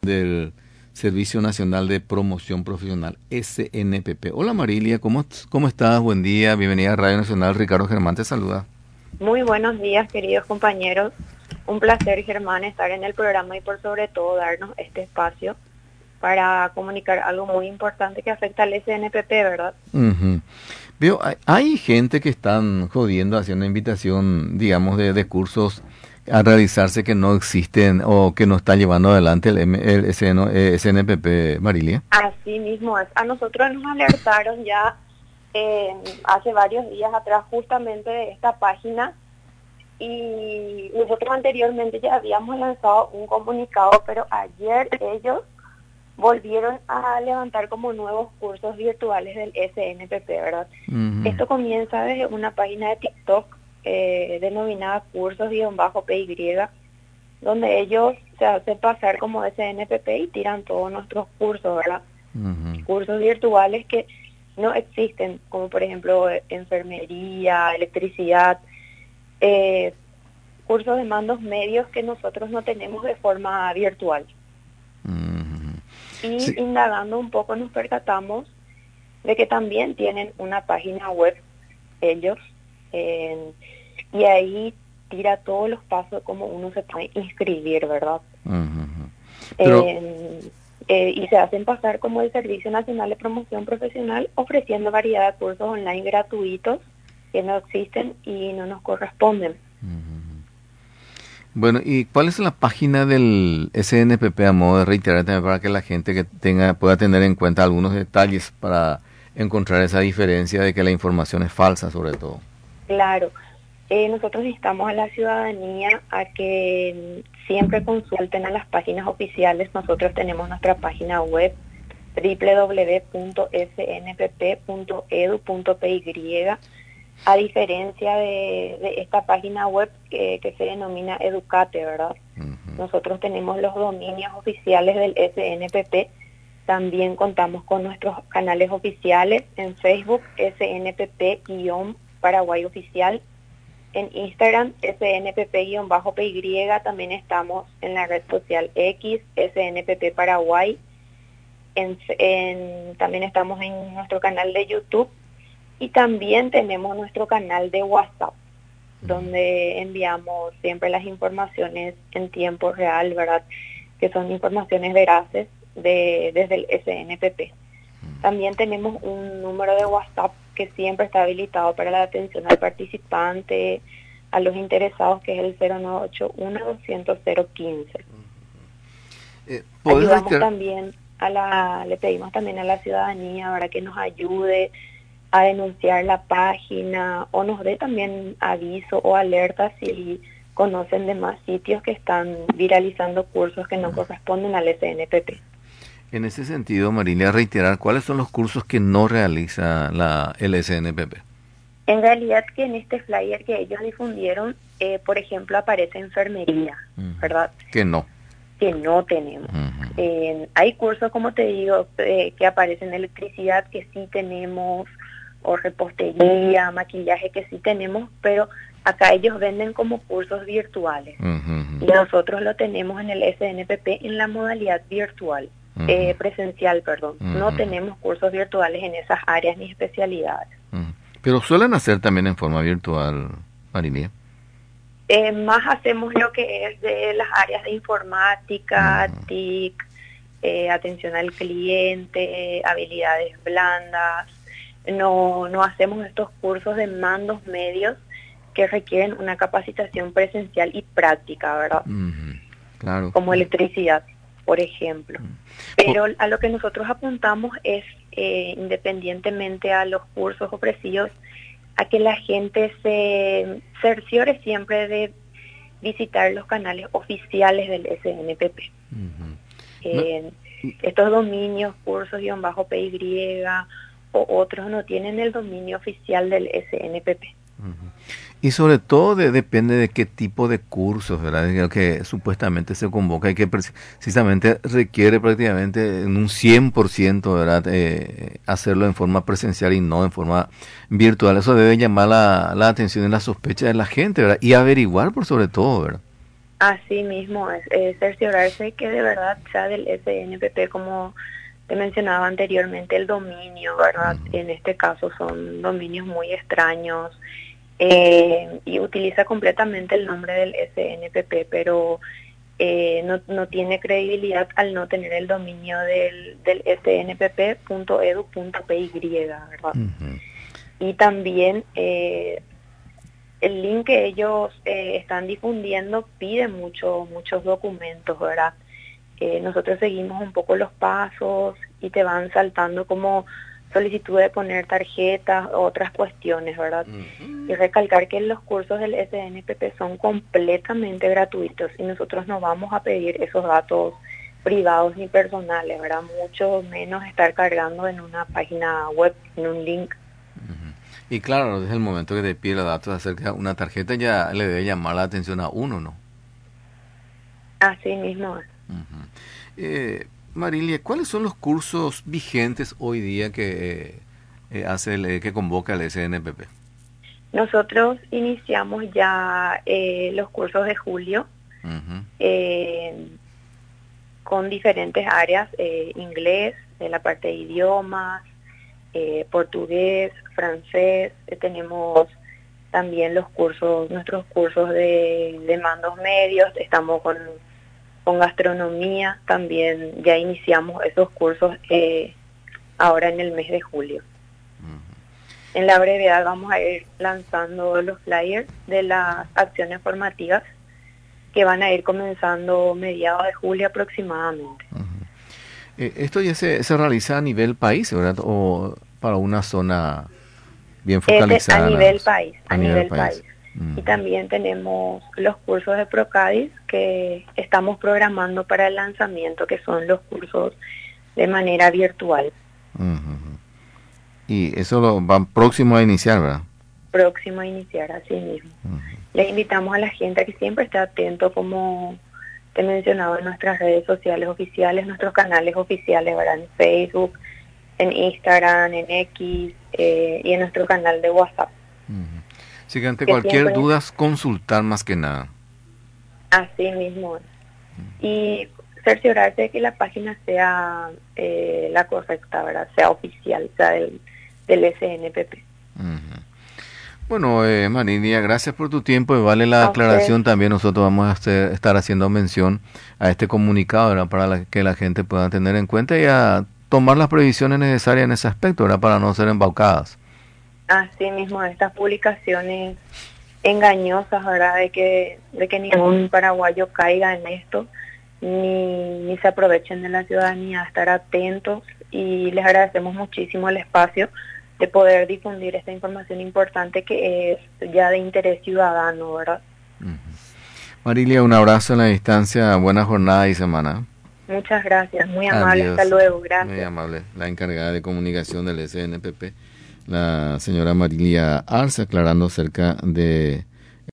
del Servicio Nacional de Promoción Profesional, SNPP. Hola Marilia, ¿cómo estás? Buen día, bienvenida a Radio Nacional. Ricardo Germán te saluda. Muy buenos días, queridos compañeros. Un placer, Germán, estar en el programa y por sobre todo darnos este espacio para comunicar algo muy importante que afecta al SNPP, ¿verdad? Uh-huh. Veo, hay gente que están jodiendo, haciendo invitación, digamos, de cursos a realizarse que no existen o que no está llevando adelante el SNPP, Marilia. Así mismo es. A nosotros nos alertaron ya hace varios días atrás justamente de esta página y nosotros anteriormente ya habíamos lanzado un comunicado, pero ayer ellos volvieron a levantar como nuevos cursos virtuales del SNPP, ¿verdad? Uh-huh. Esto comienza desde una página de TikTok denominada cursos-PY, donde ellos se hacen pasar como SNPP y tiran todos nuestros cursos, ¿verdad? Uh-huh. Cursos virtuales que no existen, como por ejemplo enfermería, electricidad, cursos de mandos medios que nosotros no tenemos de forma virtual. Y sí, indagando un poco nos percatamos de que también tienen una página web ellos, y ahí tira todos los pasos como uno se puede inscribir, ¿verdad? Uh-huh. Pero... y se hacen pasar como el Servicio Nacional de Promoción Profesional, ofreciendo variedad de cursos online gratuitos que no existen y no nos corresponden. Uh-huh. Bueno, ¿y cuál es la página del SNPP a modo de reiterar también para que la gente que pueda tener en cuenta algunos detalles para encontrar esa diferencia de que la información es falsa sobre todo? Claro. Nosotros instamos a la ciudadanía a que siempre consulten a las páginas oficiales. Nosotros tenemos nuestra página web www.snpp.edu.py, a diferencia de esta página web que se denomina Educate, ¿verdad? Uh-huh. Nosotros tenemos los dominios oficiales del SNPP. También contamos con nuestros canales oficiales en Facebook, SNPP-Paraguay Oficial. En Instagram, SNPP-PY, también estamos en la red social X, SNPP Paraguay. También estamos en nuestro canal de YouTube y también tenemos nuestro canal de WhatsApp, donde enviamos siempre las informaciones en tiempo real, ¿verdad? Que son informaciones veraces desde el SNPP. También tenemos un número de WhatsApp que siempre está habilitado para la atención al participante, a los interesados, que es el 0981-200-015. Le pedimos también a la ciudadanía para que nos ayude a denunciar la página o nos dé también aviso o alerta si conocen de más sitios que están viralizando cursos que no corresponden al SNPP. En ese sentido, Marilia, reiterar, ¿cuáles son los cursos que no realiza el SNPP? En realidad que en este flyer que ellos difundieron, por ejemplo, aparece enfermería, ¿verdad? Que no tenemos. Uh-huh. Hay cursos, como te digo, que aparecen electricidad, que sí tenemos, o repostería, maquillaje, que sí tenemos, pero acá ellos venden como cursos virtuales. Uh-huh. Y nosotros lo tenemos en el SNPP en la modalidad virtual. Presencial, perdón. Uh-huh. No tenemos cursos virtuales en esas áreas ni especialidades. Uh-huh. Pero suelen hacer también en forma virtual, Marilia. Más hacemos lo que es de las áreas de informática, uh-huh. TIC, atención al cliente, habilidades blandas. No hacemos estos cursos de mandos medios que requieren una capacitación presencial y práctica, ¿verdad? Uh-huh. Claro. Como electricidad, por ejemplo. Pero a lo que nosotros apuntamos es, independientemente a los cursos ofrecidos, a que la gente se cerciore siempre de visitar los canales oficiales del SNPP. Uh-huh. Estos dominios, cursos-PY o otros no tienen el dominio oficial del SNPP. Uh-huh. Y sobre todo depende de qué tipo de cursos, ¿verdad? Que supuestamente se convoca y que precisamente requiere prácticamente en un 100%, ¿verdad? Hacerlo en forma presencial y no en forma virtual. Eso debe llamar la atención y la sospecha de la gente, ¿verdad? Y averiguar por sobre todo, ¿verdad? Así mismo es cerciorarse que de verdad sea del SNPP, como te mencionaba anteriormente, el dominio, ¿verdad? En este caso son dominios muy extraños, y utiliza completamente el nombre del SNPP, pero no tiene credibilidad al no tener el dominio del snpp.edu.py, ¿verdad? Y también el link que ellos están difundiendo pide muchos documentos, ¿verdad? Nosotros seguimos un poco los pasos y te van saltando como solicitud de poner tarjetas, otras cuestiones, ¿verdad? Y recalcar que los cursos del SNPP son completamente gratuitos y nosotros no vamos a pedir esos datos privados ni personales, ¿verdad? Mucho menos estar cargando en una página web, en un link. Y claro, desde el momento que te pide los datos acerca de una tarjeta ya le debe llamar la atención a uno, ¿no? Así mismo es. Marilia, ¿cuáles son los cursos vigentes hoy día que que convoca el SNPP? Nosotros iniciamos ya los cursos de julio con diferentes áreas, inglés, la parte de idiomas, portugués, francés, tenemos también nuestros cursos de mandos medios, estamos con gastronomía, también ya iniciamos esos cursos ahora en el mes de julio. En la brevedad vamos a ir lanzando los flyers de las acciones formativas que van a ir comenzando mediados de julio aproximadamente. Esto ya se realiza a nivel país, ¿verdad? ¿O para una zona bien focalizada? A nivel país, a nivel país. Y también tenemos los cursos de Procadis que estamos programando para el lanzamiento, que son los cursos de manera virtual. Y eso lo van próximo a iniciar, ¿verdad? Próximo a iniciar, así mismo. Les invitamos a la gente a que siempre esté atento, como te mencionaba, en nuestras redes sociales oficiales, nuestros canales oficiales, ¿verdad? En Facebook, en Instagram, en X y en nuestro canal de WhatsApp. Así que ante cualquier duda, consultar más que nada. Así mismo. Y cerciorarse de que la página sea la correcta, ¿verdad? Sea oficial, sea del SNPP. Bueno, Marilia, gracias por tu tiempo y vale la aclaración también. Nosotros vamos a estar haciendo mención a este comunicado, ¿verdad? Para que la gente pueda tener en cuenta y a tomar las previsiones necesarias en ese aspecto, ¿verdad? Para no ser embaucadas. Así mismo, estas publicaciones engañosas, ¿verdad? De que ningún paraguayo caiga en esto, ni se aprovechen de la ciudadanía, estar atentos, y les agradecemos muchísimo el espacio de poder difundir esta información importante que es ya de interés ciudadano, ¿verdad? Marilia, un abrazo en la distancia, buena jornada y semana. Muchas gracias, muy amable, hasta luego, gracias. Muy amable, la encargada de comunicación del SNPP, la señora Marilia Arce, aclarando acerca de